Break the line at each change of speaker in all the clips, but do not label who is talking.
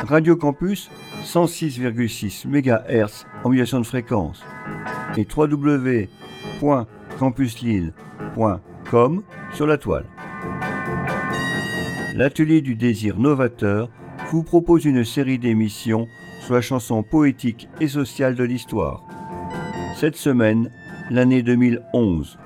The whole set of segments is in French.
Radio Campus 106,6 MHz en modulation de fréquence et www.campuslille.com sur la toile. L'atelier du désir novateur vous propose une série d'émissions sur la chanson poétique et sociale de l'histoire. Cette semaine, l'année 2011.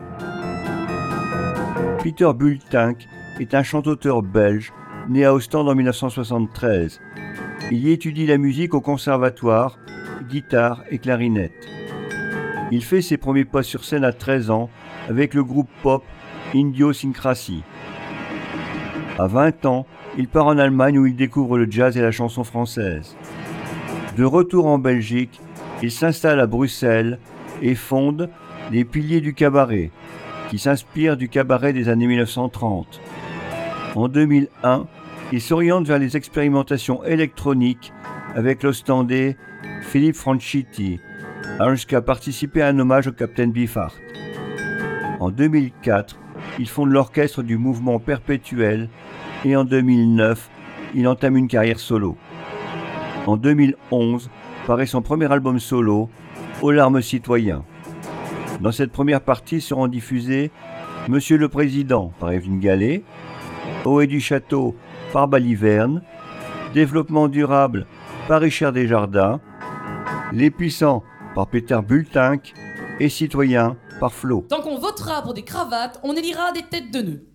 Peter Bultinck est un chanteur belge né à Ostende en 1973. Il y étudie la musique au conservatoire, guitare et clarinette. Il fait ses premiers pas sur scène à 13 ans avec le groupe pop Idiosyncrasie. À 20 ans, il part en Allemagne où il découvre le jazz et la chanson française. De retour en Belgique, il s'installe à Bruxelles et fonde les Piliers du Cabaret, qui s'inspirent du cabaret des années 1930. En 2001, il s'oriente vers les expérimentations électroniques avec l'Ostendais Philippe Franchitti, jusqu'à participer à un hommage au Capitaine Beefheart. En 2004, il fonde l'orchestre du mouvement Perpétuel et en 2009, il entame une carrière solo. En 2011, paraît son premier album solo, Aux larmes citoyens. Dans cette première partie seront diffusés Monsieur le Président par Evelyne Gallet, Ohé du Château par Baliverne, Développement durable par Richard Desjardins, Les Puissants par Peter Bultinck et Citoyens par Flo.
Tant qu'on votera pour des cravates, on élira des têtes de nœuds.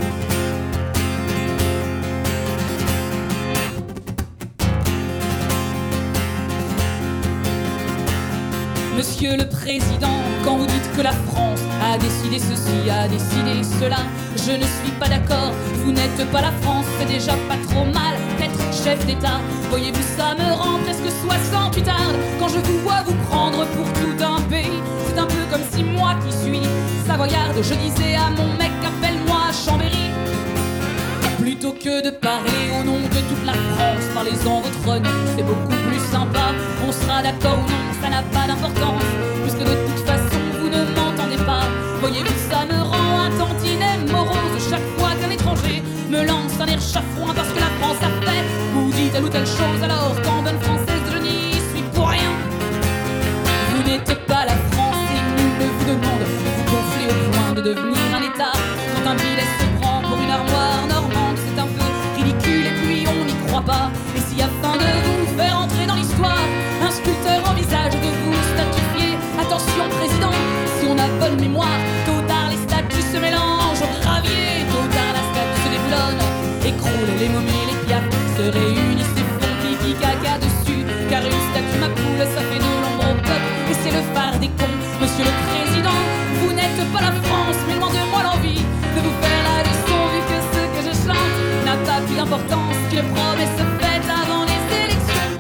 Monsieur le Président, quand vous dites que la France a décidé ceci, a décidé cela, je ne suis pas d'accord, vous n'êtes pas la France, c'est déjà pas trop mal d'être chef d'État. Voyez-vous, ça me rend presque 68 tarde quand je vous vois vous prendre pour tout un pays. C'est un peu comme si moi qui suis savoyarde, je disais à mon mec appelle-moi Chambéry. Plutôt que de parler au nom de toute la France, parlez-en votre nom, c'est beaucoup plus sympa. On sera d'accord ou non, ça n'a pas d'importance, puisque de toute façon vous ne m'entendez pas. Voyez-vous, ça me rend un tantinet morose chaque fois qu'un étranger me lance un air chafouin parce que la France a fait ou dit telle ou telle chose, alors qu'en bonne française je n'y suis pour rien. Vous n'êtes pas la France et nul ne vous demande de vous gonfler au point de devenir un État. Quand un billet se prend pour une armoire normande, c'est un peu ridicule et puis on n'y croit pas. Et si afin de vous faire entrer dans l'histoire, un sculpteur envisage de vous statuifier, attention président, si on a bonne mémoire, tôt ou tard les statues se mélangent au gravier, tôt ou tard la statue se déplonne, écroule les momies, les piafs se réunissent et font pipi caca dessus, car une statue ma poule ça fait de l'ombre au peuple et c'est le phare des cons. Monsieur le Président, vous n'êtes pas la France, mais loin de moi l'envie de vous faire la leçon, vu que ce que je chante n'a pas plus d'importance qu'une promesse faite avant les élections.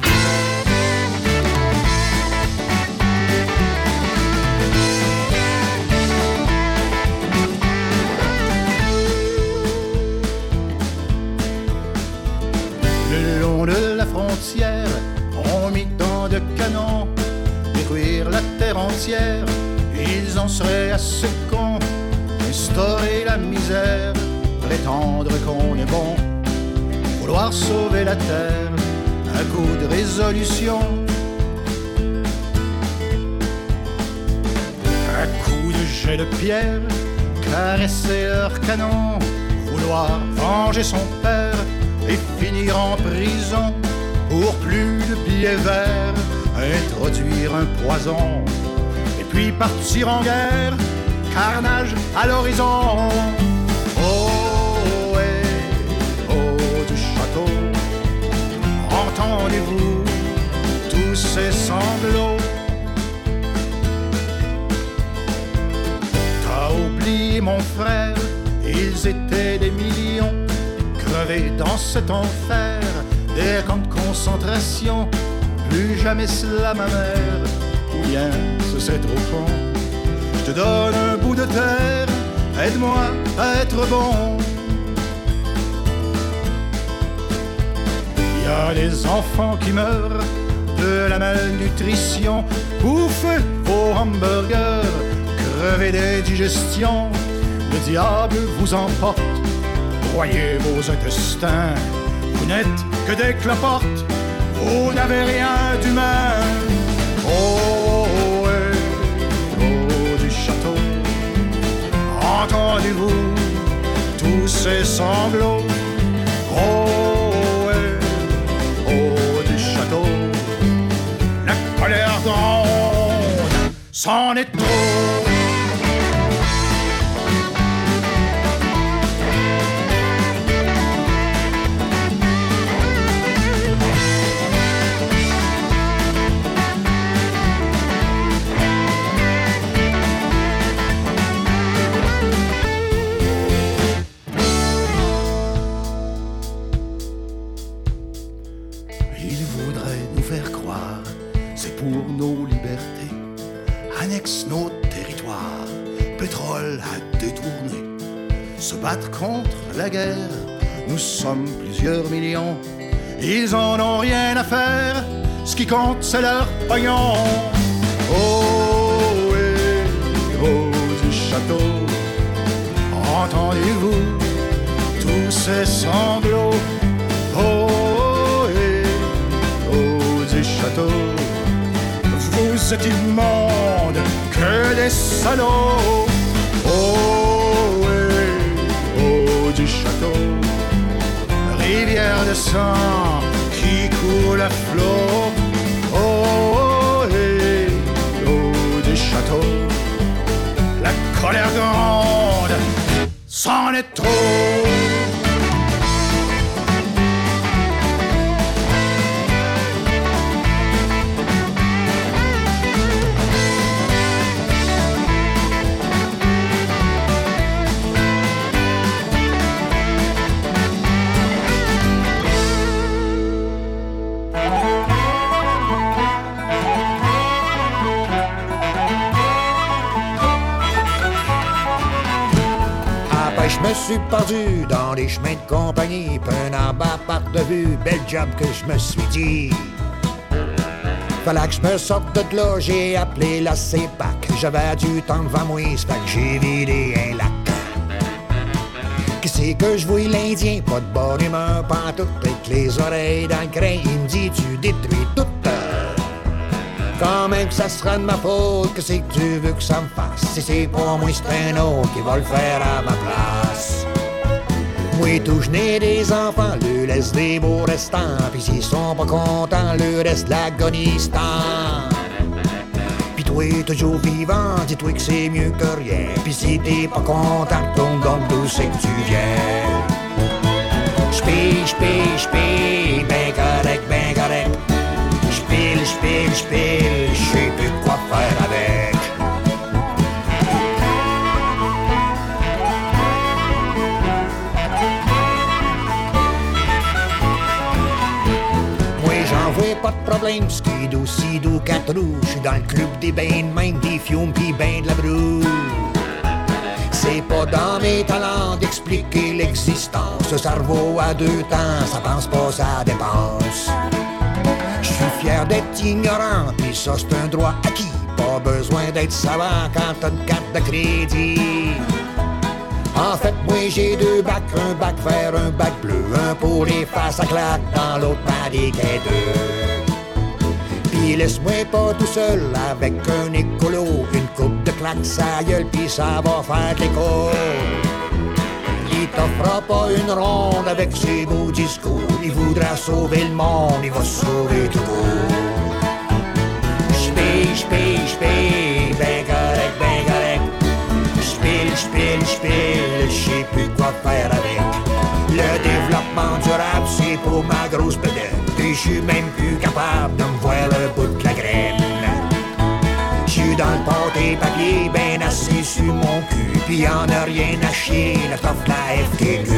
Le long de la frontière, on mit tant de canons, détruire la terre entière, ils en seraient assez cons, instaurer la misère, prétendre qu'on est bon, vouloir sauver la terre, un coup de résolution, un coup de jet de pierre, caresser leur canon, vouloir venger son père et finir en prison pour plus de billets verts, introduire un poison et puis partir en guerre, carnage à l'horizon. Oh, oh du château, entendez-vous tous ces sanglots? T'as oublié mon frère, ils étaient des millions, crevés dans cet enfer, des camps de concentration, plus jamais cela ma mère, ou bien ce c'est trop con. Je te donne un bout de terre, aide-moi à être bon. Il y a des enfants qui meurent de la malnutrition, bouffez vos hamburgers, crevez des digestions, le diable vous emporte, broyez vos intestins, vous n'êtes que des cloportes, vous n'avez rien d'humain. Oh, du château, entendez-vous tous ces sanglots? Oh, du château, la colère gronde, c'en est trop. Nos libertés, annexent nos territoires, pétrole à détourner, se battre contre la guerre. Nous sommes plusieurs millions, ils en ont rien à faire, ce qui compte c'est leur pognon. Oh, du château, entendez-vous tous ces sanglots? Oh, du château, vous êtes immondes que des salauds. Oh, du château, rivière de sang qui coule à flot. Oh, du château, la colère grande, c'en est trop.
Je me suis perdu dans les chemins de compagnie, puis un arbre à perte de vue, bel job que je me suis dit. Fallait que je me sorte de là, j'ai appelé la CEPAC. J'avais du temps devant moi, c'est fait que j'ai vidé un lac. Qu'est-ce que je vois l'Indien, pas de bonne humeur, pantoute, avec les oreilles dans le crin. Il me dit, tu détruis tout. Quand même que ça sera de ma faute, qu'est-ce que tu veux que ça me fasse? Si c'est pas moi, c'est un autre qui va le faire à ma place. Moi, tout je n'ai des enfants, leur laisse des beaux restants. Pis s'ils sont pas contents, leur reste l'Afghanistan. Pis toi, toujours vivant, dis-toi que c'est mieux que rien. Pis si t'es pas content, tourne donc d'où c'est que tu viens. J'pille, ben correct, ben correct. J'pille, j'sais plus quoi faire avec. Moi j'en vois pas de problème, skidou, sidou, 4 roues. J'suis dans le club des bains de même, des fiumes pis ben de la broue. C'est pas dans mes talents d'expliquer l'existence. Ce cerveau à 2 temps, ça pense pas, ça dépense. Je suis fier d'être ignorant, pis ça c'est un droit acquis. Pas besoin d'être savant quand t'as une carte de crédit. En fait, moi j'ai 2 bacs, un bac vert, un bac bleu. Un pour les faces à claque, dans l'autre pas des quêteux. Pis laisse-moi pas tout seul avec un écolo. Une coupe de claque, sa gueule, pis ça va faire de l'écho. Il t'offrera pas une ronde avec ses beaux discours. Il voudra sauver le monde, il va sauver tout court. J'pille, ben correct. J'pille, j'sais plus quoi faire avec. Le développement durable, c'est pour ma grosse bedaine. Et j'suis même plus capable de me voir le bout de la graine. J'suis dans le pâté papier, ben assis sur mon cul. Pis y'en a rien à chier, la toffe la FTQ.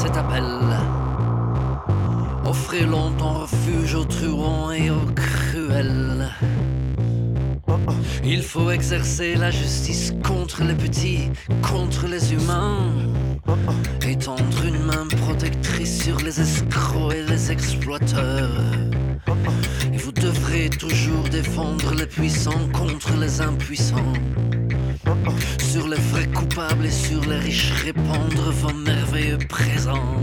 cet appel. Offrez longtemps refuge aux truands et aux cruels. Il faut exercer la justice contre les petits, contre les humains. Et tendre une main protectrice sur les escrocs et les exploiteurs. Et vous devrez toujours défendre les puissants contre les impuissants. Sur les vrais coupables et sur les riches répandre vos merveilleux présents.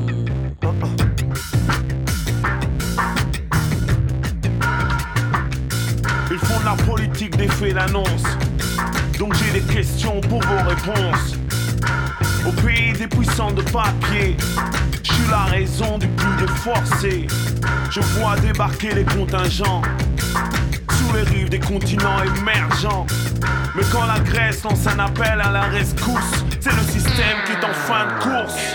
Ils font de la politique des faits d'annonce. Donc j'ai des questions pour vos réponses. Au pays des puissants de papier, je suis la raison du plus de forcés. Je vois débarquer les contingents sous les rives des continents émergents. Mais quand la Grèce lance un appel à la rescousse, c'est le système qui est en fin de course.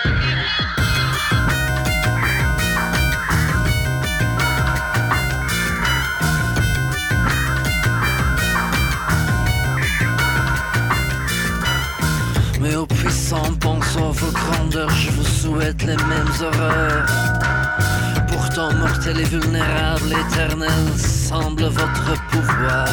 Mais aux puissants pensant vos grandeurs, je vous souhaite les mêmes horreurs. Pourtant mortel et vulnérable, éternel semble votre pouvoir.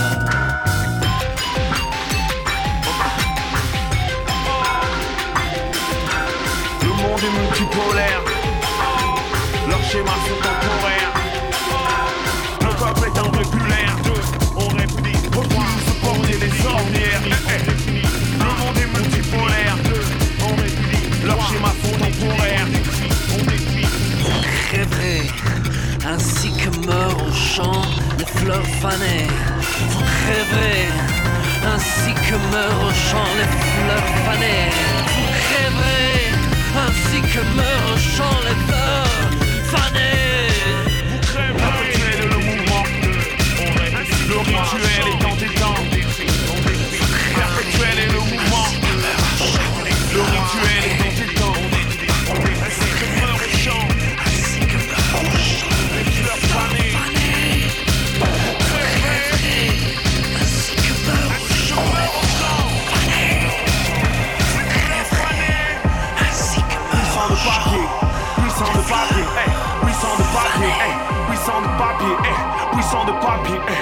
Le monde est multipolaire, leurs schémas sont temporaires. Le peuple est impopulaire, on réplique, refuse de porter des ornières. Le monde est multipolaire, on réplique, leurs schémas sont temporaires.
Vous crèverez, ainsi que meurent au champ les fleurs fanées. Vous crèverez, ainsi que meurent au champ les fleurs fanées. Vous crèverez, ainsi que meurent au champ les fleurs fanées.
Vous crèverez, perpétuez le mouvement, le rituel est entêtant. Perpétuel est le mouvement, le rituel est entêtant. Ainsi que meurt au champ, ainsi que meurt au champ les fleurs fanées. Vous crèverez, ainsi que meurt au champ les fleurs fanées. Vous crèverez, ainsi que meurt au champ. Puissant de papier, hey, puissant de papier, hey, puissant de papier, hey, puissant de papier, hey.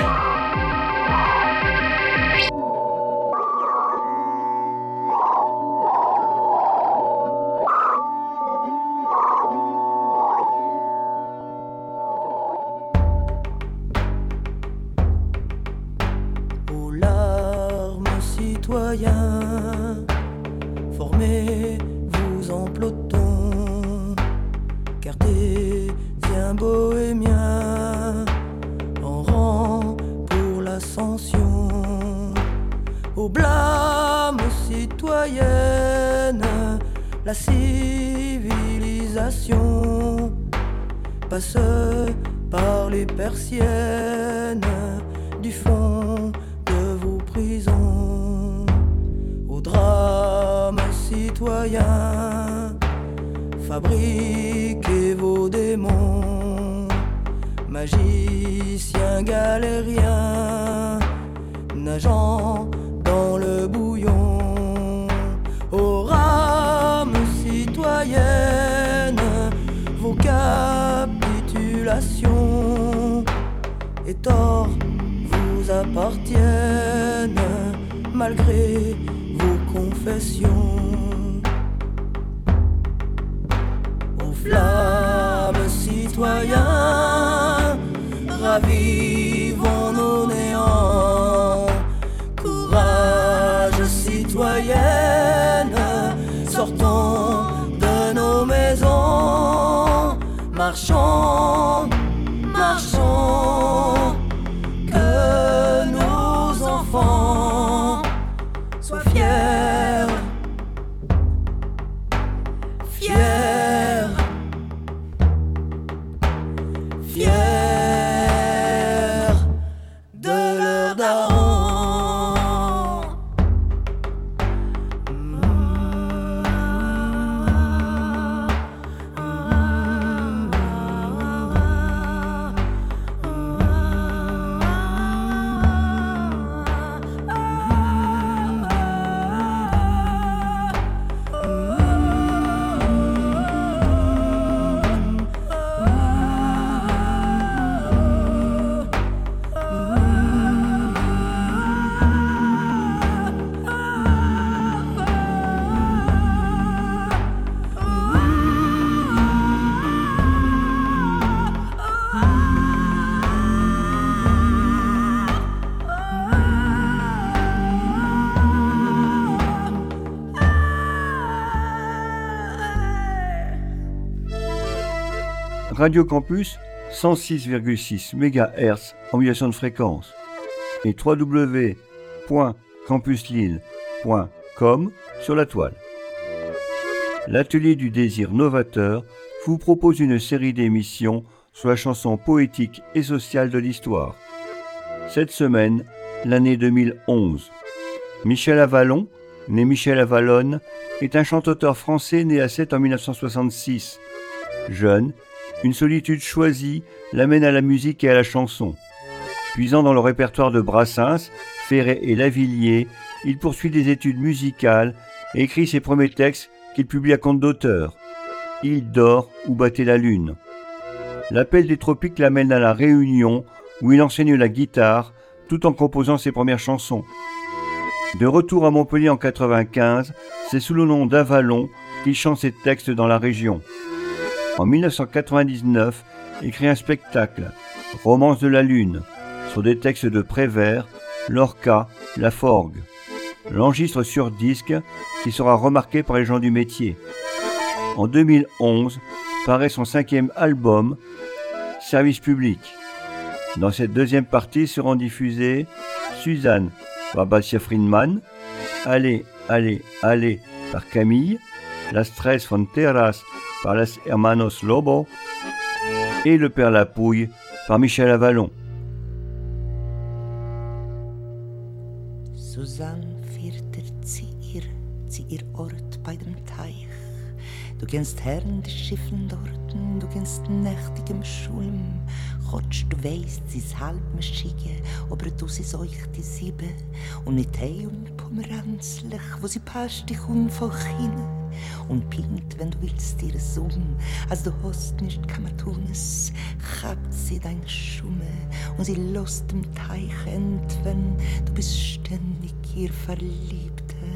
Aux larmes citoyens, formez-vous en peloton, cartésiens bohémiens, en rang pour l'ascension. Au blâme citoyenne, la civilisation passe par les persiennes du fond de vos prisons. Au drame citoyen, fabriquez vos démons, magiciens galériens, nageant dans le bouillon. Aux rames citoyennes, vos capitulations et torts vous appartiennent malgré vos confessions. Aux flammes citoyens, ravivons nos néants. Courage citoyenne, sortons de nos maisons. Marchons, marchons, que nos enfants soient fiers, fiers, fiers de leur daron.
Radio Campus 106,6 MHz en modulation de fréquence et www.campuslille.com sur la toile. L'Atelier du désir novateur vous propose une série d'émissions sur la chanson poétique et sociale de l'histoire. Cette semaine, l'année 2011. Michel Avalon, né Michel Avalon, est un chanteur français né à Sète en 1966. Jeune, une solitude choisie l'amène à la musique et à la chanson. Puisant dans le répertoire de Brassens, Ferré et Lavilliers, il poursuit des études musicales et écrit ses premiers textes qu'il publie à compte d'auteur. Il dort où battait la lune. L'appel des tropiques l'amène à La Réunion, où il enseigne la guitare, tout en composant ses premières chansons. De retour à Montpellier en 1995, c'est sous le nom d'Avalon qu'il chante ses textes dans la région. En 1999, il crée un spectacle, Romance de la Lune, sur des textes de Prévert, Lorca, Laforgue. L'enregistre sur disque qui sera remarqué par les gens du métier. En 2011, paraît son 5e album, Service public. Dans cette deuxième partie seront diffusées Suzanne par Basia Friedman, Allez, allez, allez par Camille, Las Tres Fronteras par Las Hermanos Lobo et Le Père Lapouille par Michel Avalon.
Susanne fährt zu ihr Ort bei dem Teich. Du kennst Herren die Schiffen dorten, du kennst nächtigem Schulm. Kotsch, du weisst, sie ist halb Maschige, aber du sie euch die Siebe. Und nicht hei und pomeranzlich, wo sie passt dich unfach hin. Und pinkt, wenn du willst, ihre Summe, als du hast nicht kann man tun es, chabt sie deine Schumme und sie lässt dem Teich entwen, du bist ständig ihr Verliebter.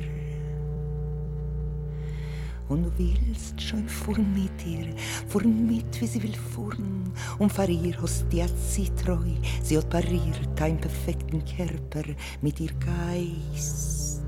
Und du willst schon fuhren mit ihr, fuhren mit, wie sie will fuhren. Und vor ihr hast die hat sie treu, sie hat pariert deinen perfekten Körper mit ihr Geist.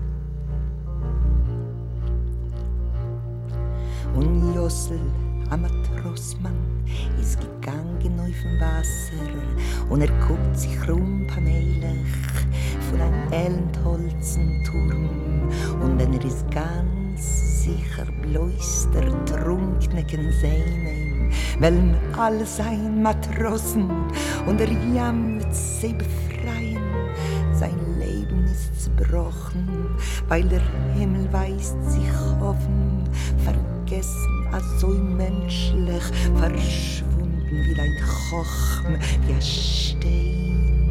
Und Jossel, ein Matrossmann, ist gegangen auf dem Wasser und guckt sich rum paneelig von einem Elendholzenturm. Und wenn ist ganz sicher bloß der Trunkne kann sehen ihm, wollen alle sein Matrosen und jammert sie befreien. Sein Leben ist zerbrochen, weil der Himmel weist sich offen, vergessen als so menschlich, verschwunden wie ein Chochm, wie ein Stein.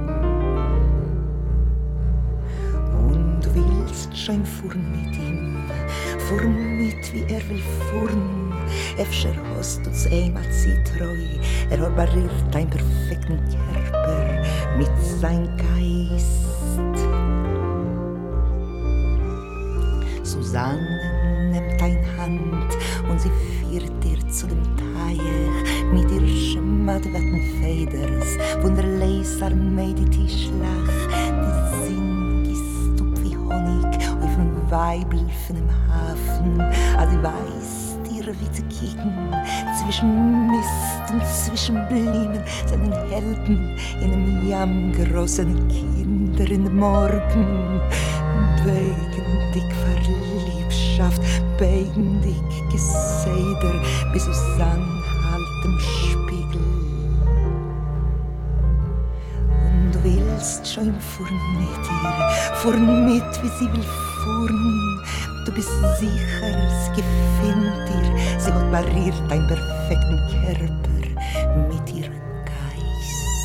Und du willst schon fuhren mit ihm, fuhren mit, wie will fuhren. Efter hast du's einmal sie treu, hat barriert deinen perfekten Körper mit seinem Geist. Susanne nimmt deine Hand und sie führt dir zu dem Teich mit ihr schmatterwetten Feders, wunderleis Armee die Tischlach, die Sinn gießt up wie Honig auf dem Weibel von dem Hafen, als sie weiß wie zu kicken, zwischen Mist und zwischen Blumen, seinen Helden in einem Jamm großen Kinder in den Morgen. Beigen dick Verliebschaft, beigen dick Geseder, bis Susanne halt im Spiegel. Und du willst schon fuhren mit ihr, fuhren mit, wie sie will fuhren. Du bist sicher, sie gefällt dir, sie hat barriert deinen perfekten Körper mit ihr Geist.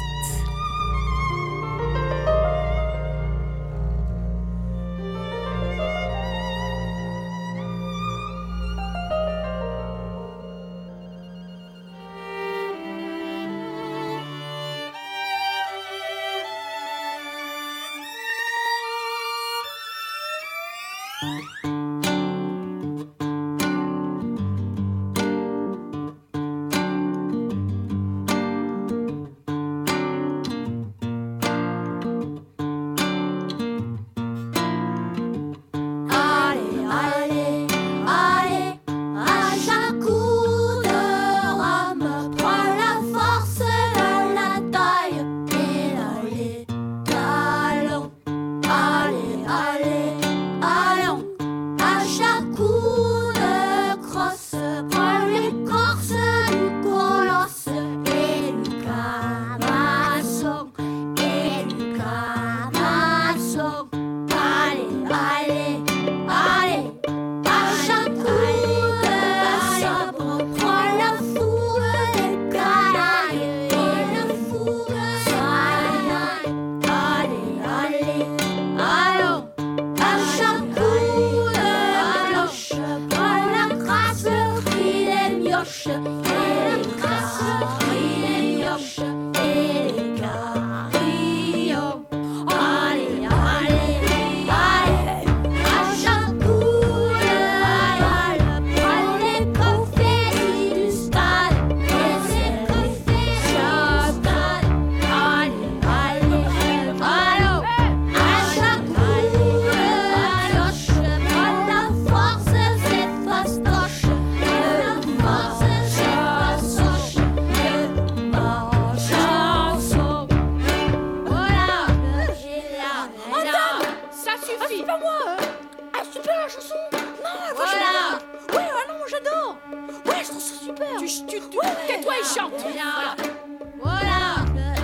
Tais-toi et chante.
Voilà.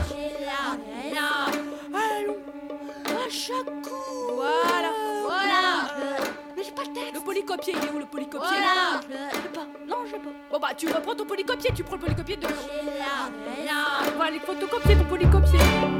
Allons, à chaque coup. Voilà. Mais j'ai pas le texte.
Le polycopier, il est où le polycopier?
Voilà. Je l'ai pas. Non, je l'ai pas.
Bon bah tu reprends ton polycopier, tu prends le polycopier de... On va aller photocopier ton polycopier.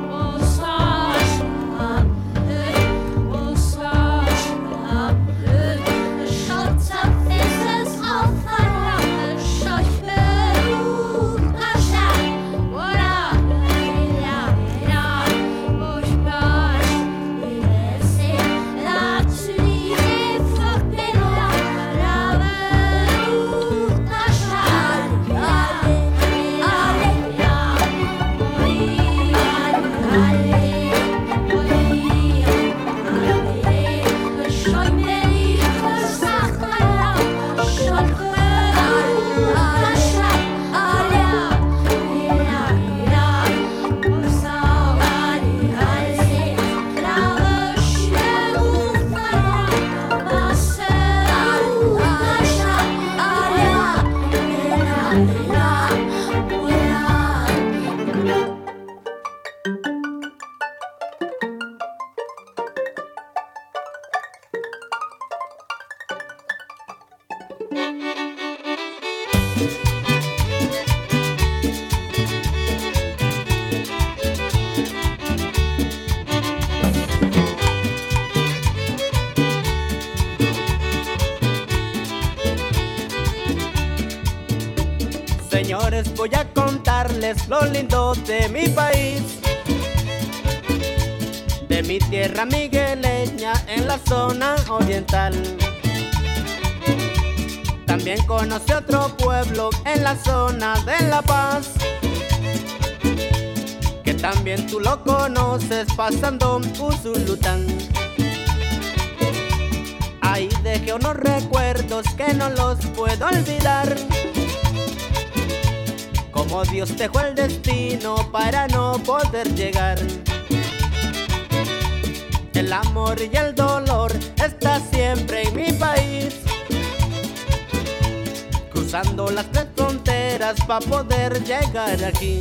Señores, voy a contarles lo lindo de mi país, de mi tierra migueleña en la zona oriental. También conocí otro pueblo en la zona de La Paz, que también tú lo conoces pasando Usulután. Ahí dejé unos recuerdos que no los puedo olvidar, como Dios dejó el destino para no poder llegar. El amor y el dolor está siempre en mi país, cruzando las tres fronteras para poder llegar aquí.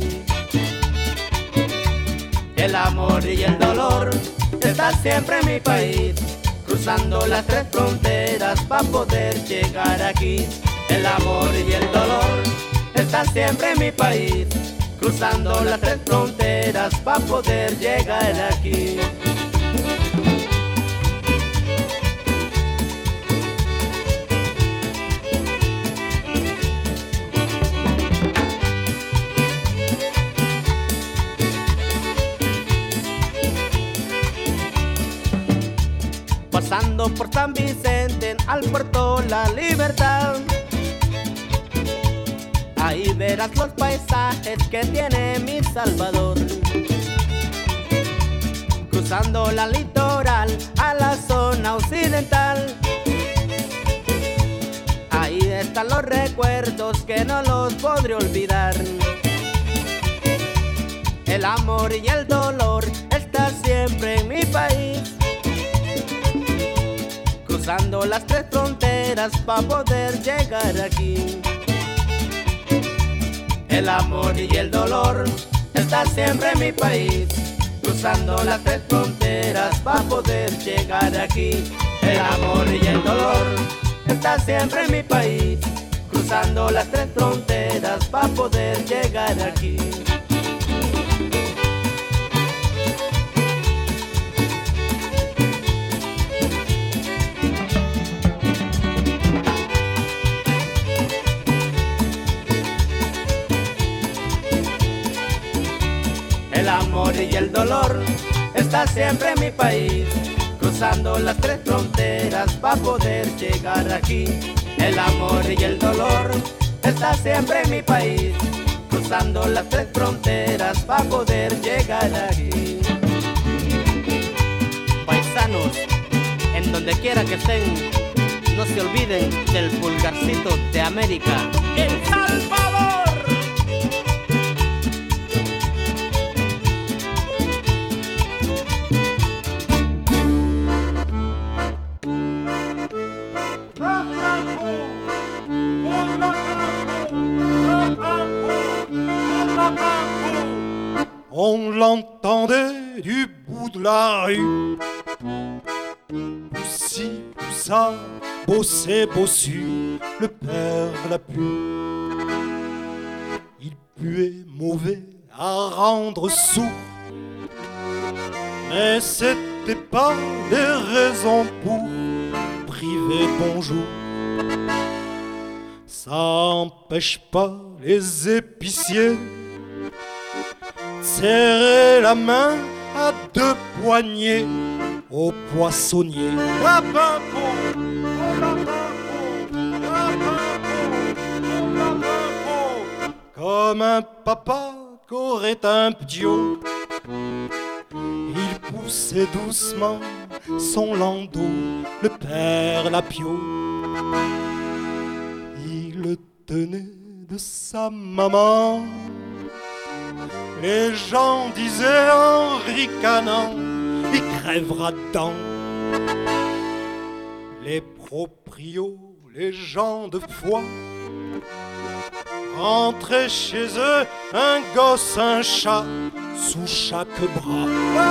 El amor y el dolor está siempre en mi país, cruzando las tres fronteras para poder llegar aquí. El amor y el dolor está siempre en mi país, cruzando las tres fronteras para poder llegar aquí. Pasando por San Vicente al puerto La Libertad, ahí verás los paisajes que tiene mi Salvador. Cruzando la litoral a la zona occidental, ahí están los recuerdos que no los podré olvidar. El amor y el dolor está siempre en mi país, cruzando las tres fronteras para poder llegar aquí. El amor y el dolor está siempre en mi país, cruzando las tres fronteras para poder llegar aquí. El amor y el dolor está siempre en mi país, cruzando las tres fronteras para poder llegar aquí. El amor y el dolor está siempre en mi país, cruzando las tres fronteras para poder llegar aquí. El amor y el dolor está siempre en mi país, cruzando las tres fronteras para poder llegar aquí. Paisanos, en donde quiera que estén, no se olviden del pulgarcito de América, El Salvador.
On l'entendait du bout de la rue. Poussi, poussa, bossé, bossu, le père l'a pu. Il puait mauvais à rendre sourd, mais c'était pas des raisons pour priver bonjour. Ça empêche pas les épiciers serrer la main à deux poignées au poissonnier. Comme un papa qu'aurait un p'tio, il poussait doucement son landau, le père Lapio. Il le tenait de sa maman. Les gens disaient en ricanant, il crèvera dedans. Les proprios, les gens de foi, rentraient chez eux un gosse, un chat, sous chaque bras.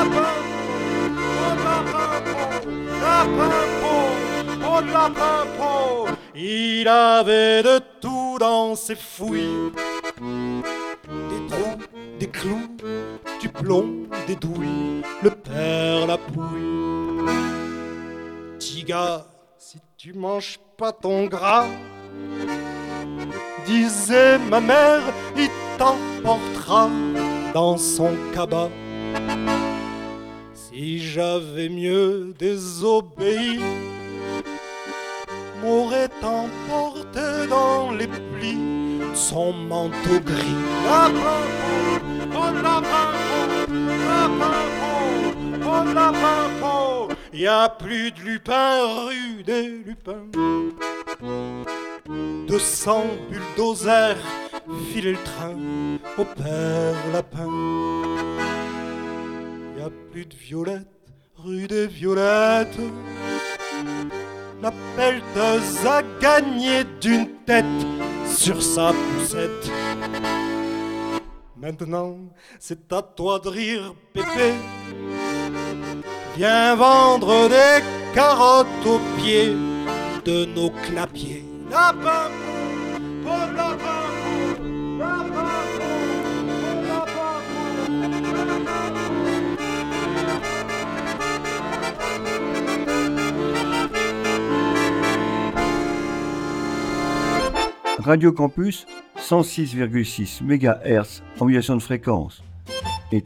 Il avait de tout dans ses fouilles, des trous, des clous, du plomb, des douilles, le père la pouille. Petit gars, si tu manges pas ton gras, disait ma mère, il t'emportera dans son cabas. Si j'avais mieux désobéi, m'aurait emporté dans les plis de son manteau gris. Y a plus de lupins rue des Lupins. 200 bulldozers filaient le train au père Lapin. Y a plus de violettes rue des Violettes. La pelleteuse a gagné d'une tête sur sa poussette. Maintenant, c'est à toi de rire, Pépé. Viens vendre des carottes aux pieds de nos clapiers.
Radio Campus 106,6 MHz en modulation de fréquence et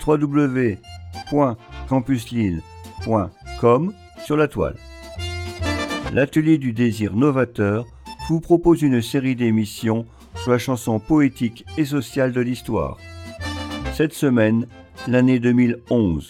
www.campuslille.com sur la toile. L'atelier du désir novateur vous propose une série d'émissions sur la chanson poétique et sociale de l'histoire. Cette semaine, l'année 2011.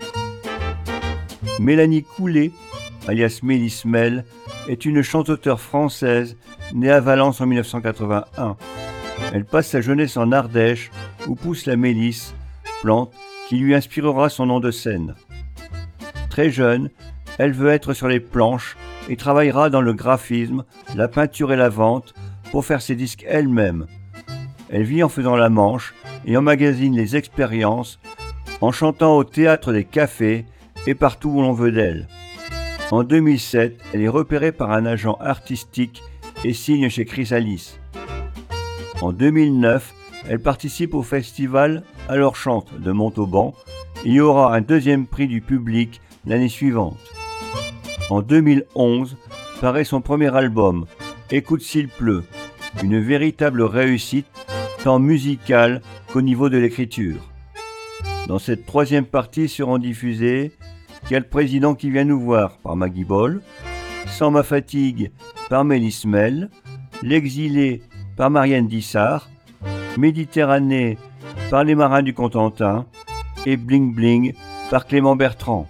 Mélanie Coulet, alias Mélis Mel, est une chanteuse française née à Valence en 1981. Elle passe sa jeunesse en Ardèche où pousse la mélisse, plante qui lui inspirera son nom de scène. Très jeune, elle veut être sur les planches et travaillera dans le graphisme, la peinture et la vente pour faire ses disques elle-même. Elle vit en faisant la manche et emmagasine les expériences en chantant au théâtre des cafés et partout où l'on veut d'elle. En 2007, elle est repérée par un agent artistique et signe chez Chrysalis. En 2009, elle participe au festival Alors Chante de Montauban. Il y aura un deuxième prix du public l'année suivante. En 2011, paraît son premier album, Écoute s'il pleut, une véritable réussite tant musicale qu'au niveau de l'écriture. Dans cette troisième partie seront diffusés Quel président qui vient nous voir par Maggie Ball, Sans ma fatigue par Mélis Mel, L'exilé par Marianne Dissart, Méditerranée par les marins du Cotentin et Bling Bling par Clément Bertrand.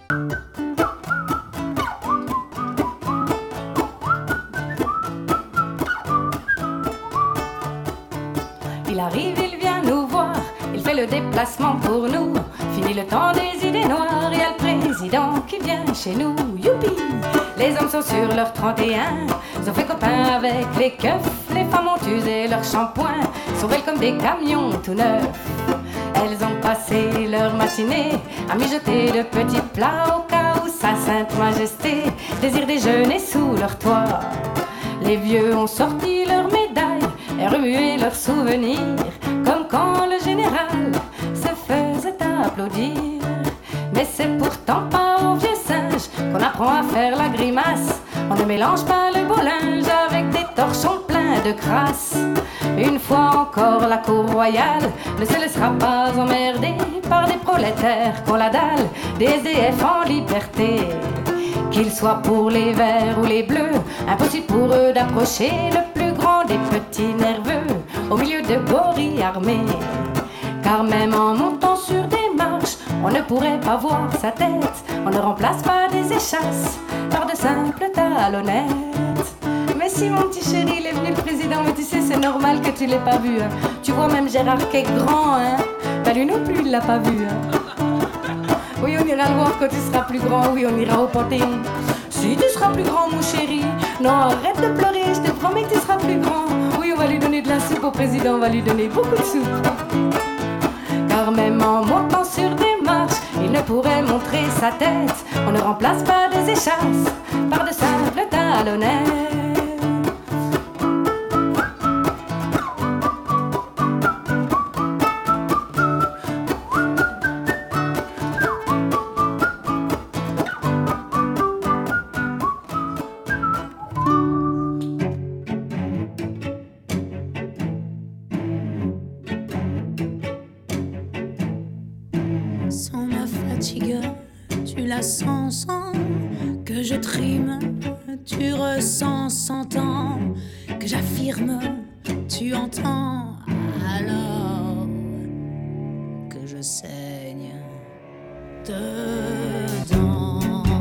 Il arrive, il vient nous voir, il fait le déplacement pour nous. Fini le temps des idées noires, il y a le président qui vient chez nous. Youpi! Les hommes sont sur leur 31, ils ont fait copain avec les keufs. Les femmes ont usé leur shampoing, sont belles comme des camions tout neufs. Elles ont passé leur matinée à mijoter de petits plats au cas où sa sainte majesté désire déjeuner sous leur toit. Les vieux ont sorti leurs médailles et remué leurs souvenirs, comme quand le général se faisait applaudir. Mais c'est pourtant pas aux vieux singes qu'on apprend à faire la grimace. On ne mélange pas le beau linge avec des torchons pleins de crasse. Une fois encore la cour royale ne se laissera pas emmerder par des prolétaires qu'on la dalle, des SDF en liberté. Qu'ils soient pour les verts ou les bleus, impossible pour eux d'approcher le plus grand des petits nerveux au milieu de gorilles armés. Car même en montant sur des marches, on ne pourrait pas voir sa tête. On ne remplace pas des échasses par de simples talonnettes. Mais si mon petit chéri, il est venu le président, mais tu sais c'est normal que tu l'aies pas vu, hein. Tu vois même Gérard qui est grand, hein. Bah lui non plus il l'a pas vu, hein. Oui, on ira le voir quand tu seras plus grand, oui, on ira au Panthéon. Si tu seras plus grand, mon chéri, non, arrête de pleurer, je te promets que tu seras plus grand. Oui, on va lui donner de la soupe au président, on va lui donner beaucoup de soupe. Car même en montant sur des marches, il ne pourrait montrer sa tête. On ne remplace pas des échasses par de simples talonnettes.
Sans ma fatigue, tu la sens sans que je trime, tu ressens, s'entend, que j'affirme, tu entends, alors que je saigne dedans.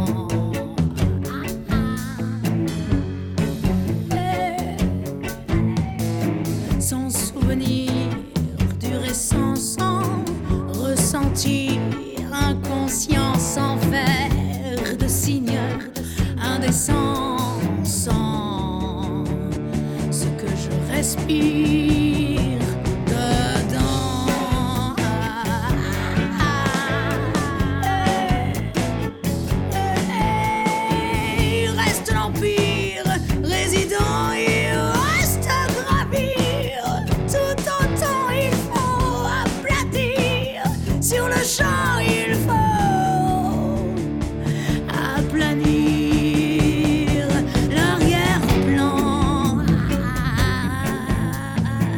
Sans souvenir du récent, sans ressentir inconscient, sans faire de signes indécents, sans ce que je respire dedans. Il reste l'empire résident, il reste à gravir, tout autant il faut aplatir sur le champ, il faut aplanir l'arrière-plan.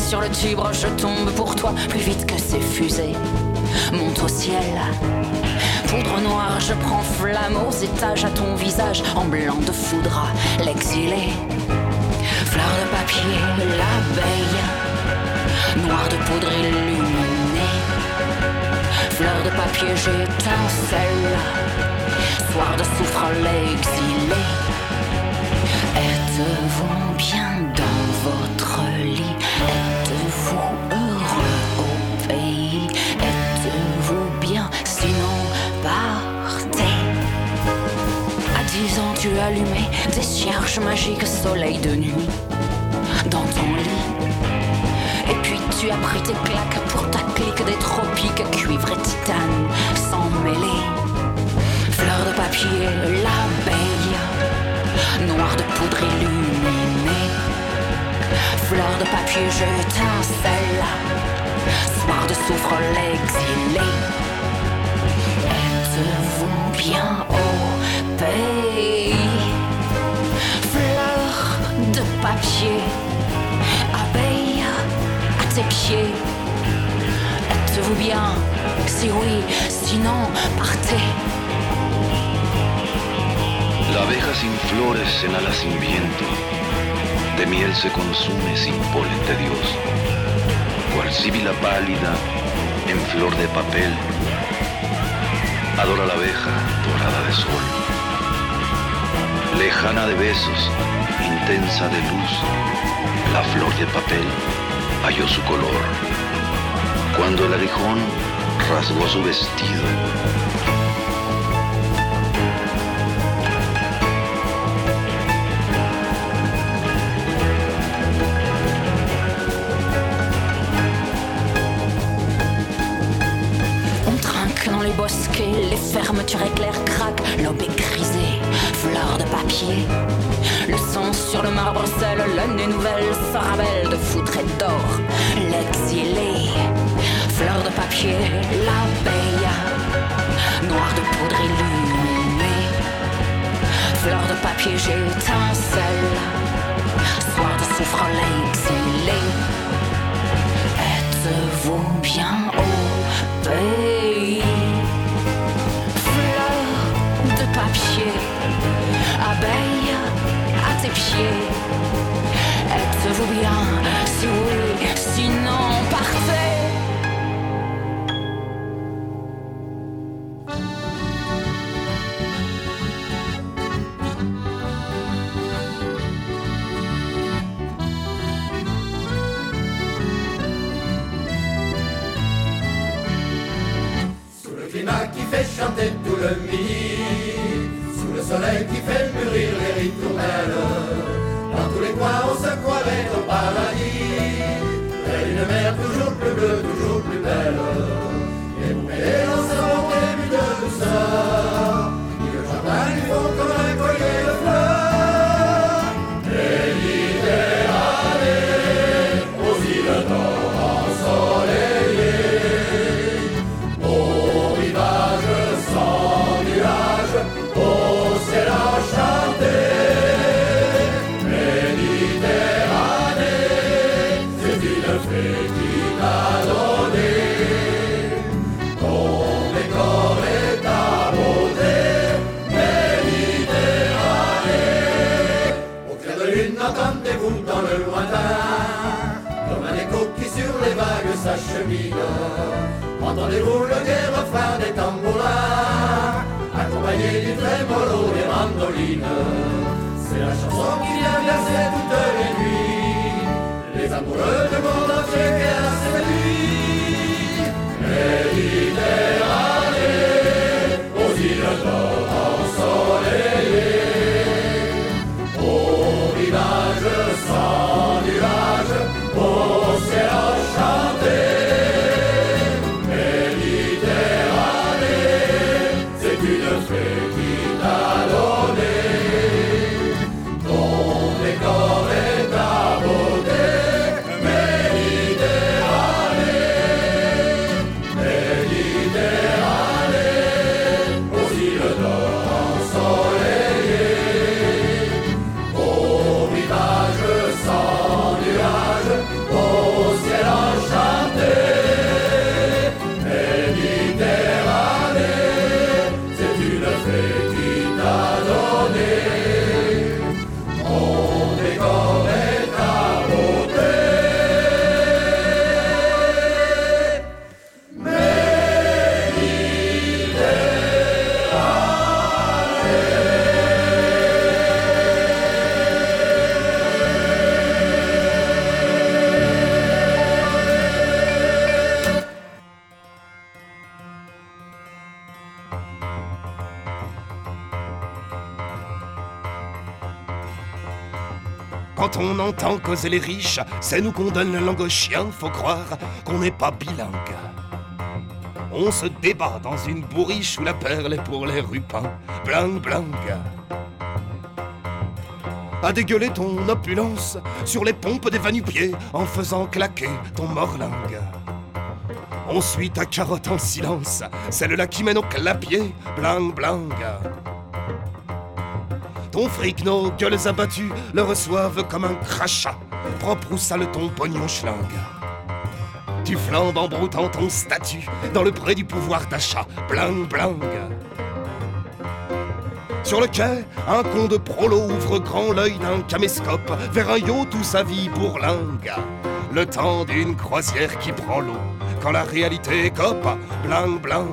sur le Tibre, je tombe pour toi plus vite que ces fusées. Monte au ciel, poudre noire, je prends flamme aux étages à ton visage en blanc de foudre, l'exilé. Fleur de papier, l'abeille, noir de poudre illuminée. Fleur de papier, j'étincelle, soir de soufre, l'exilé. Êtes-vous bien dans votre lit? Êtes-vous heureux au pays? Êtes-vous bien? Sinon, partez. À 10 ans, tu allumais des cierges magiques, soleil de nuit, dans ton lit. Et puis tu as pris tes claques pour ta clique des tropiques, cuivre et titane, sans mêler. Fleur de papier, l'abeille, noir de poudre illuminée. Fleur de papier, j'étincelle, soir de soufre, l'exilé. Êtes-vous bien au pays? Fleur de papier, abeille à tes pieds. Êtes-vous bien? Si oui, sinon partez.
La abeja sin flores enala sin viento, de miel se consume sin polen de Dios, cual síbila pálida en flor de papel, adora la abeja dorada de sol, lejana de besos, intensa de luz, la flor de papel halló su color, cuando el aguijón rasgó su vestido.
Dans les bosquets, les fermetures éclairent, craquent, l'aube est grisée, fleur de papier. Le sang sur le marbre scelle, l'année nouvelle se ravelle de foutre et d'or, l'exilé. Fleur de papier, l'abeille, noir de poudre illuminée. Fleur de papier, j'étincelle, soir de soufre, l'exilé. Êtes-vous bien au pays? Papier, abeille à tes pieds. Êtes-vous bien? Si oui, sinon partez.
Sous le climat qui fait chanter tout le midi, le soleil qui fait mûrir les ritournelles, dans tous les coins on se croirait au paradis, près d'une mer toujours plus bleue, toujours plus belle, et vous mêlez dans sa montée but de douceur, et le jardin lui font comme un collier de fleurs. Méditerranée, aux îles d'or ensoleillées, au rivage sans nuages, au ciel enchanté, Méditerranée, c'est une fée qui t'a donné ton décor et ta beauté, Méditerranée. Au clair de lune, entendez-vous dans le lointain, comme un écho qui sur les vagues s'achemine. Entendez-vous le gai refrain des tambourins, accompagné du trémolo des mandolines. C'est la chanson qui vient bercer toutes les nuits les amoureux du monde entier qui a séduit. Méditerranée, aux îles d'or ensoleillées, au rivage sans nuages, au ciel enchanté. Ton décor et ta beauté, Méditerranée.
Quand on entend causer les riches, c'est nous qu'on donne la langue aux chiens. Faut croire qu'on n'est pas bilingue. On se débat dans une bourriche où la perle est pour les rupins. Bling bling. À dégueuler ton opulence sur les pompes des va-nu-pieds en faisant claquer ton morlingue. On suit ta carotte en silence, celle-là qui mène au clapier. Bling bling. Ton fric, nos gueules abattues le reçoivent comme un crachat. Propre ou sale ton pognon schlingue. Tu flambes en broutant ton statut dans le pré du pouvoir d'achat. Bling bling. Sur le quai, un con de prolo ouvre grand l'œil d'un caméscope vers un yacht où sa vie bourlingue. Le temps d'une croisière qui prend l'eau quand la réalité cope. Bling bling.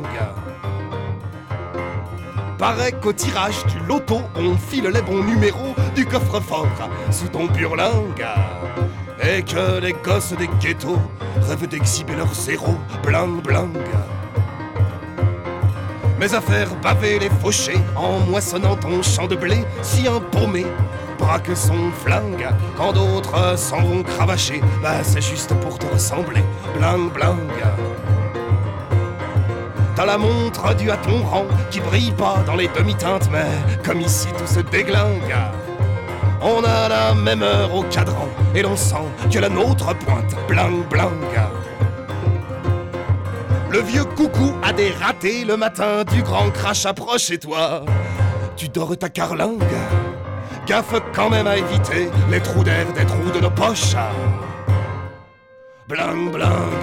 Paraît qu'au tirage du loto, on file les bons numéros du coffre-fort sous ton burlingue. Et que les gosses des ghettos rêvent d'exhiber leurs zéros. Bling bling. Mais à faire baver les fauchés en moissonnant ton champ de blé, si un paumé braque son flingue quand d'autres s'en vont cravacher, bah c'est juste pour te ressembler. Bling bling. T'as la montre due à ton rang qui brille pas dans les demi-teintes, mais comme ici tout se déglingue. On a la même heure au cadran et l'on sent que la nôtre pointe. Bling bling. Le vieux coucou a des ratés le matin du grand crash approche et toi, tu dors ta carlingue. Gaffe quand même à éviter les trous d'air des trous de nos poches. Bling bling.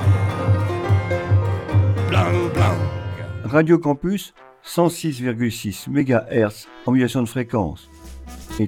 Bling bling.
Radio Campus 106,6 MHz en modulation de fréquence et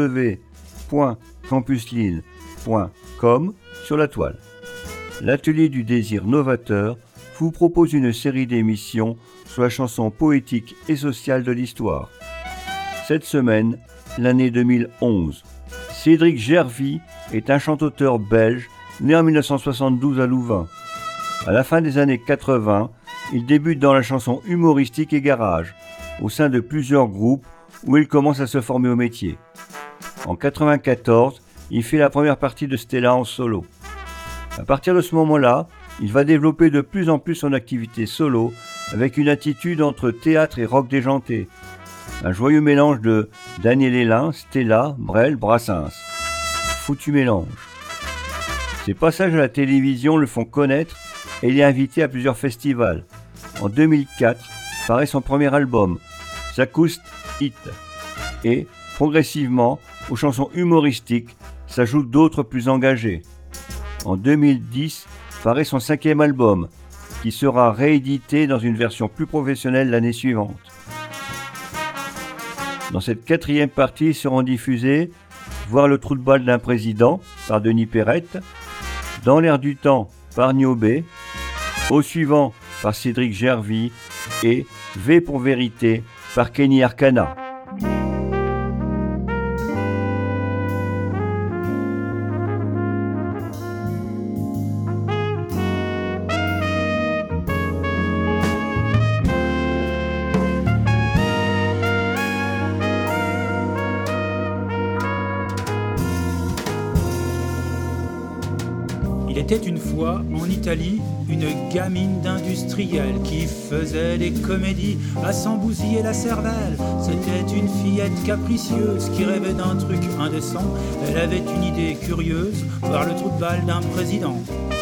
www.campuslille.com sur la toile. L'atelier du désir novateur vous propose une série d'émissions sur la chanson poétique et sociale de l'histoire. Cette semaine, l'année 2011. Cédric Gervy est un chanteur belge né en 1972 à Louvain. À la fin des années 80, il débute dans la chanson humoristique et garage, au sein de plusieurs groupes où il commence à se former au métier. En 1994, il fait la première partie de Stella en solo. À partir de ce moment-là, il va développer de plus en plus son activité solo avec une attitude entre théâtre et rock déjanté. Un joyeux mélange de Daniel Hélin, Stella, Brel, Brassens. Foutu mélange. Ses passages à la télévision le font connaître et il est invité à plusieurs festivals. En 2004, paraît son premier album, S'acoust Hit. Et, progressivement, aux chansons humoristiques s'ajoutent d'autres plus engagées. En 2010, paraît son 5e album, qui sera réédité dans une version plus professionnelle l'année suivante. Dans cette 4e partie seront diffusés Voir le trou de balle d'un président par Denis Perrette, Dans l'air du temps par Niobé, Au suivant par Cédric Gervy et V pour vérité par Kenny Arcana.
Il était une fois en Italie une gamine d'industriel qui faisait des comédies à s'embousiller la cervelle. C'était une fillette capricieuse qui rêvait d'un truc indécent. Elle avait une idée curieuse, voir le trou de balle d'un président.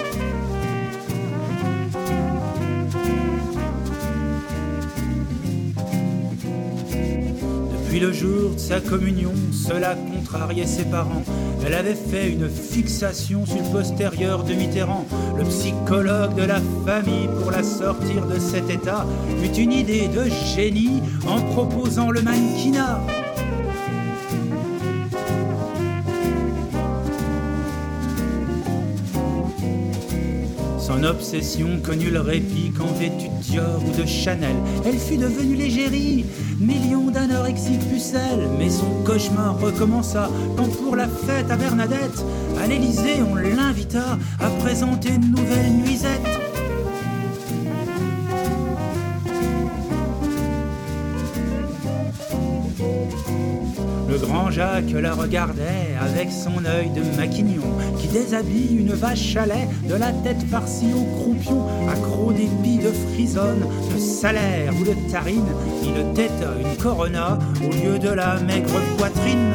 Depuis le jour de sa communion, cela contrariait ses parents. Elle avait fait une fixation sur le postérieur de Mitterrand. Le psychologue de la famille, pour la sortir de cet état, eut une idée de génie en proposant le mannequinat. Son obsession connut le répit quand vêtue de Dior ou de Chanel. Elle fut devenue l'égérie, million d'anorexiques pucelles. Mais son cauchemar recommença quand pour la fête à Bernadette, à l'Élysée on l'invita à présenter une nouvelle nuisette. Le Le grand Jacques la regardait avec son œil de maquignon qui déshabille une vache à lait de la tête farcie au croupion, accro d'épis de frisonne, de salaire ou de tarine. Il tête une corona au lieu de la maigre poitrine.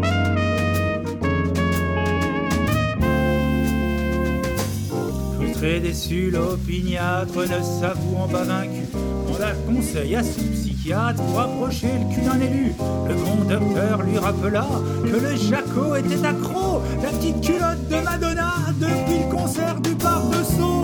Frustré, déçu, l'opiniâtre ne s'avouant pas vaincu, on la conseille à son psychiatre pour approcher le cul d'un élu. Le bon docteur lui rappela que le Jaco était accro, la petite culotte de Madonna depuis le concert du parc de Sceaux.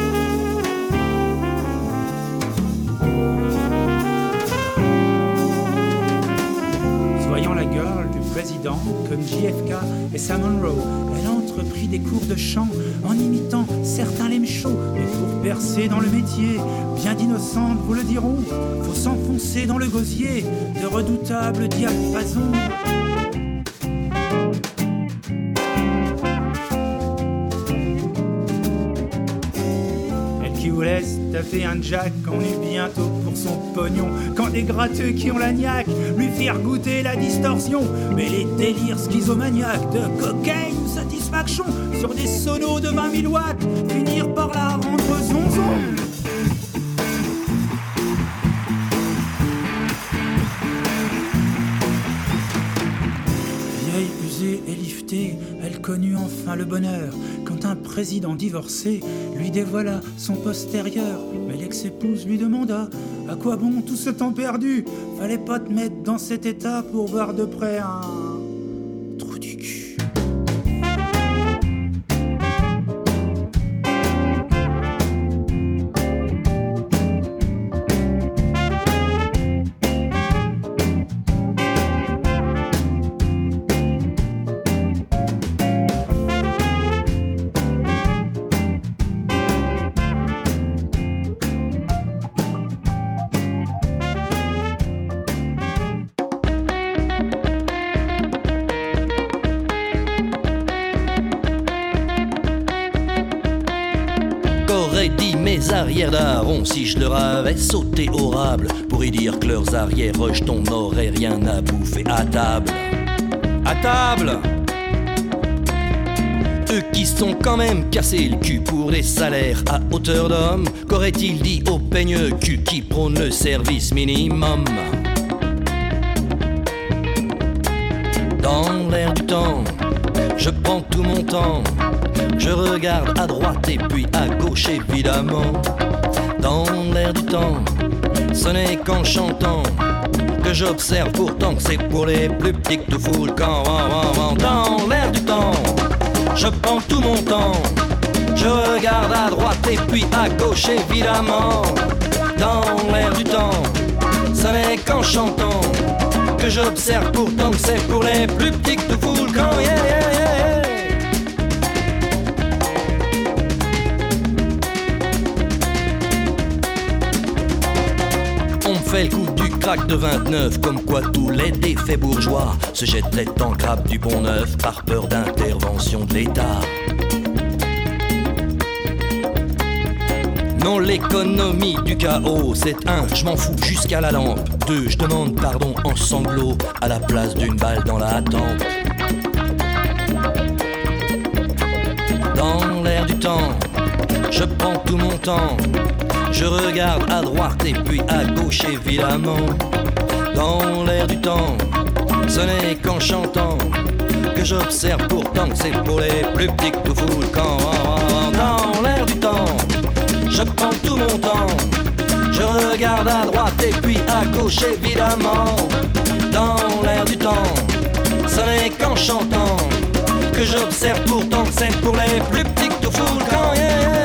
Voyant la gueule du président comme JFK et Sam Monroe, elle entreprit des cours de chant en imitant certains lèmes chauds. Mais pour percer dans le métier, bien d'innocentes vous le diront, faut s'enfoncer dans le gosier de redoutables diapasons. Vous laisse taper un Jack en eut bientôt pour son pognon, quand des gratteux qui ont la niaque lui firent goûter la distorsion. Mais les délires schizomaniaques de cocaine ou satisfaction sur des sonos de 20 000 watts finirent par la rendre zonzon. Vieille, usée et liftée, elle connut enfin le bonheur quand un président divorcé lui dévoila son postérieur. Mais l'ex-épouse lui demanda: à quoi bon tout ce temps perdu? Fallait pas te mettre dans cet état pour voir de près un trou du cul.
Mes arrières darons, si je leur avais sauté au rable pour y dire que leurs arrières rejetons n'auraient rien à bouffer à table. À table! Eux qui sont quand même cassés le cul pour des salaires à hauteur d'homme, qu'aurait-il dit au peigneux cul qui prône le service minimum? Dans l'air du temps, je prends tout mon temps. Je regarde à droite et puis à gauche évidemment. Dans l'air du temps, ce n'est qu'en chantant que j'observe pourtant que c'est pour les plus petits que tout fout le camp. Dans l'air du temps, je prends tout mon temps. Je regarde à droite et puis à gauche évidemment. Dans l'air du temps, ce n'est qu'en chantant que j'observe pourtant que c'est pour les plus petits que tout fout le camp. Yeah, yeah, yeah. Fait le coup du crack de 29, comme quoi tous les défaits bourgeois se jetteraient en grappe du Pont Neuf par peur d'intervention de l'État. Non, l'économie du chaos, c'est 1, je m'en fous jusqu'à la lampe. 2, je demande pardon en sanglots à la place d'une balle dans la tempe. Dans l'air du temps, je prends tout mon temps. Je regarde à droite et puis à gauche évidemment. Dans l'air du temps, ce n'est qu'en chantant que j'observe pourtant que c'est pour les plus petits que tout fout le camp. Dans l'air du temps, je prends tout mon temps. Je regarde à droite et puis à gauche évidemment. Dans l'air du temps, ce n'est qu'en chantant que j'observe pourtant que c'est pour les plus petits que tout fout le camp. Yeah.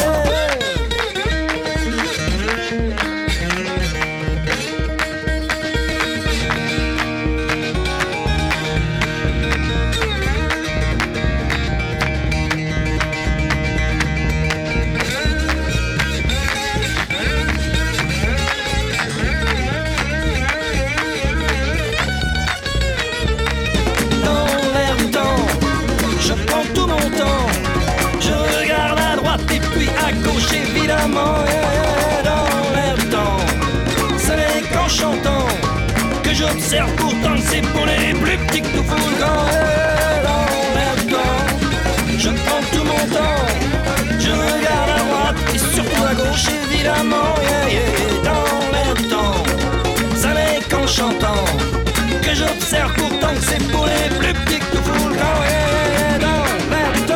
j'observe pourtant c'est pour les plus petits que tout fout le camp. Dans l'air du temps, je prends tout mon temps, je regarde à droite et surtout à gauche évidemment. Dans l'air du temps, ça n'est qu'en chantant que j'observe pourtant que c'est pour les plus petits que tout fout le camp. Dans l'air du temps.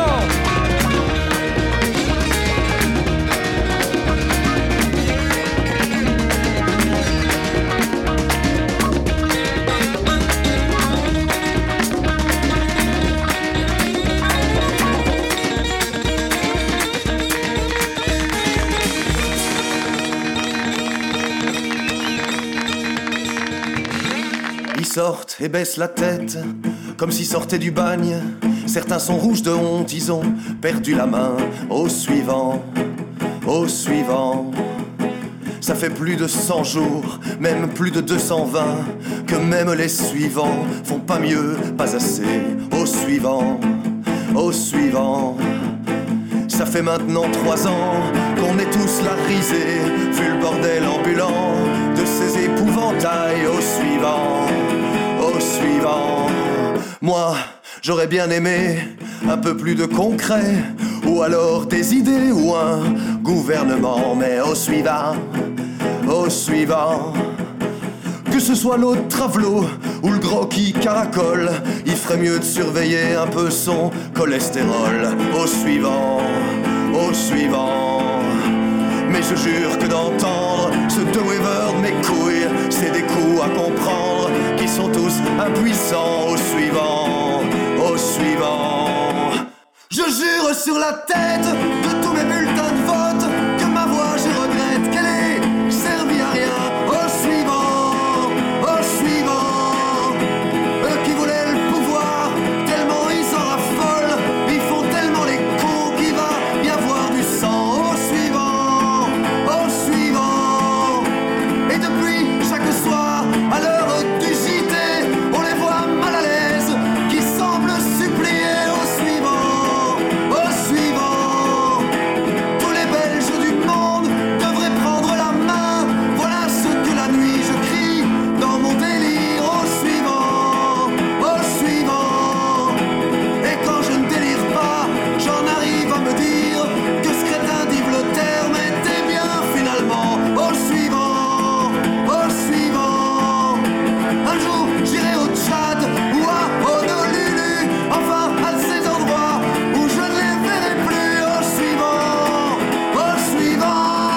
Sortent et baissent la tête, comme s'ils sortaient du bagne. Certains sont rouges de honte, ils ont perdu la main. Au suivant, au suivant. Ça fait plus de 100 jours, même plus de 220, que même les suivants font pas mieux, pas assez. Au suivant, au suivant. Ça fait maintenant 3 ans qu'on est tous là risés, vu le bordel ambulant de ces épouvantails. Au suivant, au suivant. Moi, j'aurais bien aimé un peu plus de concret, ou alors des idées ou un gouvernement. Mais au suivant, au suivant. Que ce soit l'autre travelot ou le gros qui caracole, il ferait mieux de surveiller un peu son cholestérol. Au suivant, au suivant. Mais je jure que d'entendre ce De Wever de mes couilles, c'est des coups à comprendre qui sont tous impuissants. Au suivant, au suivant. Je jure sur la tête de tous mes bulletins de vote que ma voix, je regrette qu'elle ait servi à rien. Au suivant, au suivant. Eux qui voulaient le pouvoir, tellement ils en raffolent, ils font tellement les cons qu'il va y avoir du sang. Au suivant, au suivant. Et depuis chaque soir, à l'heure du JT, on les voit mal à l'aise, qui semblent supplier. Au suivant, au suivant. Tous les Belges du monde devraient prendre la main. Voilà ce que la nuit je crie dans mon délire. Au suivant, au suivant. Et quand je ne délire pas, j'en arrive à me dire que ce crétin d'Yves Le Terme était bien finalement. Au suivant, au suivant. Un jour j'irai au Tchad ou à Honolulu, enfin à ces endroits où je ne les verrai plus. Au suivant, au suivant.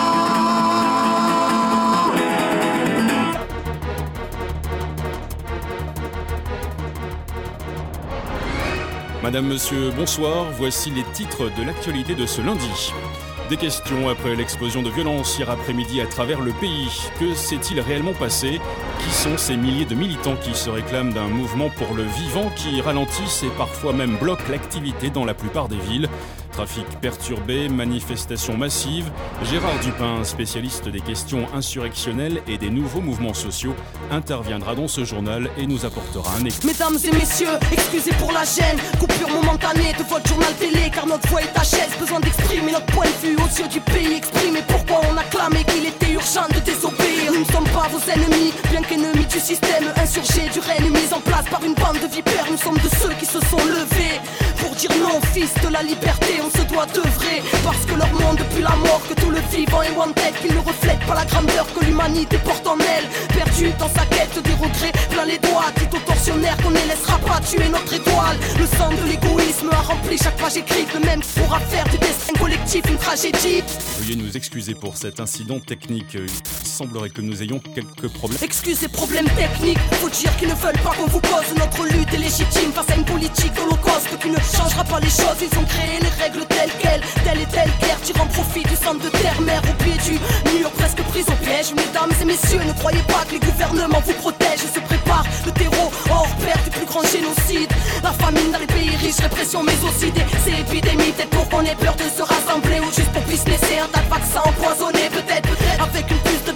Madame, monsieur, bonsoir. Voici les titres de l'actualité de ce lundi. Des questions après l'explosion de violence hier après-midi à travers le pays. Que s'est-il réellement passé ? Qui sont ces milliers de militants qui se réclament d'un mouvement pour le vivant qui ralentissent et parfois même bloquent l'activité dans la plupart des villes ? Trafic perturbé, manifestations massives. Gérard Dupin, spécialiste des questions insurrectionnelles et des nouveaux mouvements sociaux, interviendra dans ce journal et nous apportera un éclairage.
Mesdames et messieurs, excusez pour la gêne, coupure momentanée de votre journal télé, car notre voix est à chaise, besoin d'exprimer notre point de vue aux yeux du pays, exprimer pourquoi on a clamé qu'il était urgent de désobéir. Nous ne sommes pas vos ennemis, bien qu'ennemis du système insurgé, du règne mis en place par une bande de vipères. Nous sommes de ceux qui se sont levés pour dire non, fils de la liberté. On se doit d'œuvrer, parce que leur monde depuis la mort, que tout le vivant est wanted, qu'ils ne reflètent pas la grandeur que l'humanité porte en elle. Perdu dans sa quête des regrets, plein les doigts, dit aux tortionnaires qu'on ne laissera pas tuer notre étoile. Le sang de l'égoïsme a rempli chaque page écrite, le même pourra faire du destin collectif une tragédie.
Veuillez nous excuser pour cet incident technique. Il semblerait que nous ayons quelques problèmes.
Excusez, problèmes techniques, faut dire qu'ils ne veulent pas qu'on vous pose. Notre lutte est légitime face à une politique holocauste qui ne changera pas les choses. Ils ont créé les règles telles quelles, telle et telle guerre, tirant profit du centre de terre-mer au pied du mur, presque pris au piège. Mesdames et messieurs, ne croyez pas que les gouvernements vous protègent. Se prépare le terreau hors pair du plus grand génocide. La famine dans les pays riches, répression mais aussi des épidémies. Peut-être pour qu'on ait peur de se rassembler ou juste pour business et un tas de vaccins empoisonnés. Peut-être avec une puce de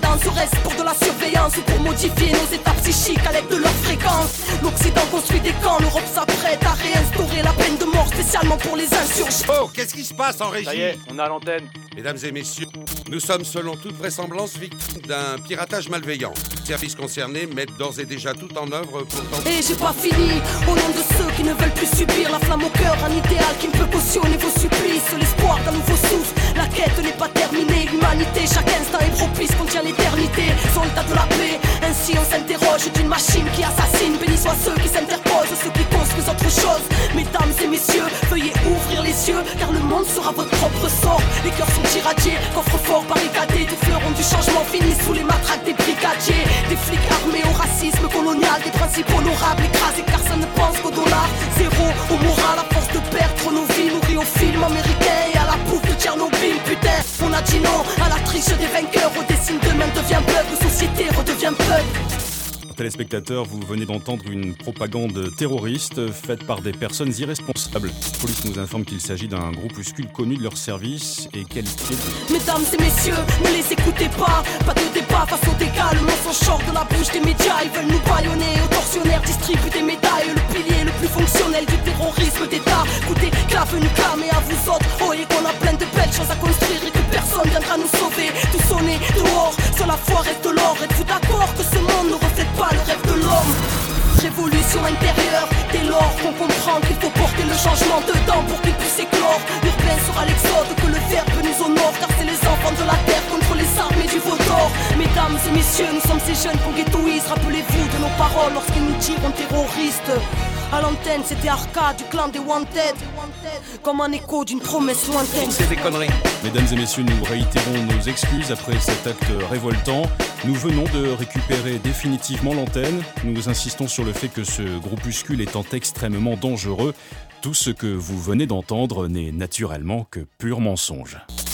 cadence, reste pour de la surveillance ou pour modifier nos états psychiques à l'aide de leur fréquence. L'Occident construit des camps, l'Europe s'apprête à réinstaurer la peine de mort spécialement pour les insurgés.
Oh, qu'est-ce qui se passe en régie?
Ça y est, on a l'antenne.
Mesdames et messieurs, nous sommes selon toute vraisemblance victimes d'un piratage malveillant. Les services concernés mettent d'ores et déjà tout en œuvre pour tenter...
Et j'ai pas fini, au nom de ceux qui ne veulent plus subir la flamme au cœur, un idéal qui ne peut cautionner vos supplices, l'espoir d'un nouveau souffle. La quête n'est pas terminée, l'humanité, chaque instant est propice, contient l'éternité. Soldats de la paix, ainsi on s'interroge d'une machine qui assassine. Bénis soient ceux qui s'interposent, ceux qui construisent autre chose. Mesdames et messieurs, veuillez ouvrir les yeux, car le monde sera votre propre sort. Les cœurs sont irradiés, coffres forts barricadés, des fleurons du changement finissent sous les matraques des brigadiers. Des flics armés au racisme colonial, des principes honorables écrasés car ça ne pense qu'au dollar. Zéro au moral, à force de perdre nos vies, nourris au film américain et à la bouffe de Tchernobyl. Putain, on a dit non à la triche des vainqueurs, au dessin demain devient peuple, société redevient peuple.
Téléspectateurs, vous venez d'entendre une propagande terroriste faite par des personnes irresponsables. La police nous informe qu'il s'agit d'un groupuscule connu de leur service et qualifié de...
Mesdames et messieurs, ne les écoutez pas de débat face aux dégâts, le mensonge sort de la bouche des médias. Ils veulent nous bâillonner, aux tortionnaires distribuent des médailles. Le pilier le plus fonctionnel du terrorisme d'État. Écoutez, clave une clame et à vous autres, oyez qu'on a plein de belles choses à construire et que personne viendra nous sauver. Tout sonner dehors, sur la foi reste de l'or. Êtes-vous d'accord que ce monde ne reflète pas le rêve de l'homme? Révolution intérieure, dès lors qu'on comprend qu'il faut porter le changement dedans pour qu'il puisse éclore. L'urbain sera l'exode, que le verbe nous honore, car c'est les enfants de la terre contre les armées du Vaudor. Mesdames et messieurs, nous sommes ces jeunes qu'on ghettoise. Rappelez-vous de nos paroles lorsqu'ils nous tirent en terroristes. À l'antenne, c'était Arca du clan des Wanted, comme un écho d'une promesse lointaine.
C'est des conneries.
Mesdames et messieurs, nous réitérons nos excuses après cet acte révoltant. Nous venons de récupérer définitivement l'antenne. Nous insistons sur le fait que ce groupuscule étant extrêmement dangereux, tout ce que vous venez d'entendre n'est naturellement que pur mensonge.